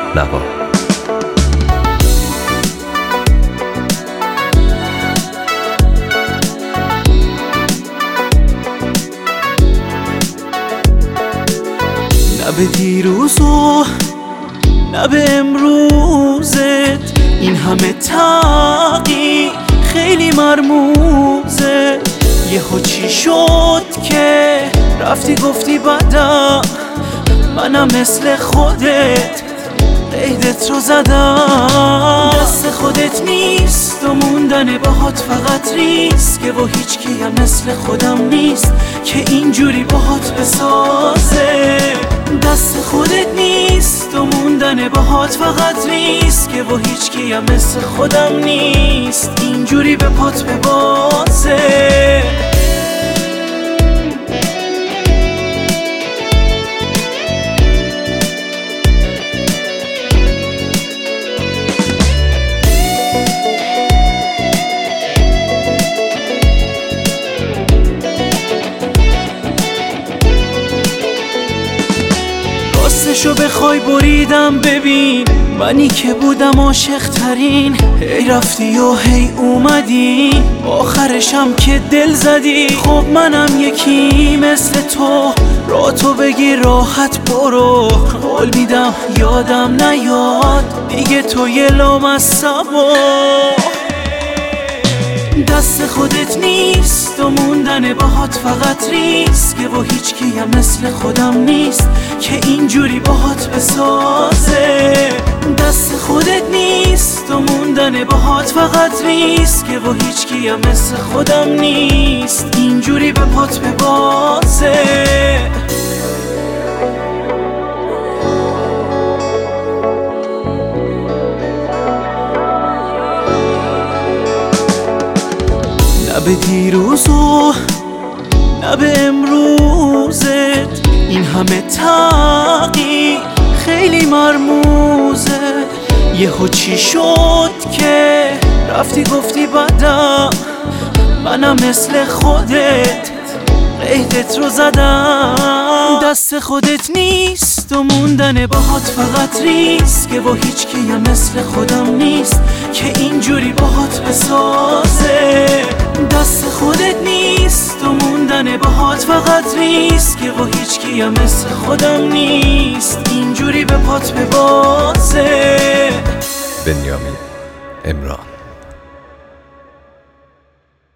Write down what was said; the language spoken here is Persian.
نوا. نه به دیروز و نه به امروزت این همه تغییر خیلی مرموزه. یهو چی شد که رفتی گفتی بعدم منم مثل خودت قیدت رو زدم. دست خودت نیست و موندن باهات فقط ریسکه و هیچ کیم مثل خودم نیست که اینجوری باهات بسازه. دست خودت نیست و موندن باهات فقط ریسکه و هیچ کیم مثل خودم نیست اینجوری به پات ببازه. راستشو بخوای بریدم ببین منی که بودم عاشق ترین. هی رفتی و هی اومدی آخرشم که دل زدی. خب منم یکی مثل تو راه تو بگیر راحت برو. قول میدم یادم نیاد دیگه تو یه لامصبا. دست خودت نیست و موندن باهات فقط ریسکه و هیچ کیم مثل خودم نیست که اینجوری باهات بسازه. دست خودت نیست و موندن باهات فقط ریسکه و هیچ کیم مثل خودم نیست اینجوری به پات ببازه. نه به دیروز و نه به امروزت این همه تغییر خیلی مرموزه. یهو چی شد که رفتی گفتی بعدم منم مثل خودت قیدت رو زدم. دست خودت نیست و موندن باهات فقط ریسکه و هیچ کیم مثل خودم نیست که اینجوری باهات بسازه. دست خودت نیست و موندن باهات فقط ریسکه و هیچ کیم مثل خودم نیست اینجوری به پات ببازه. بنیامین امران.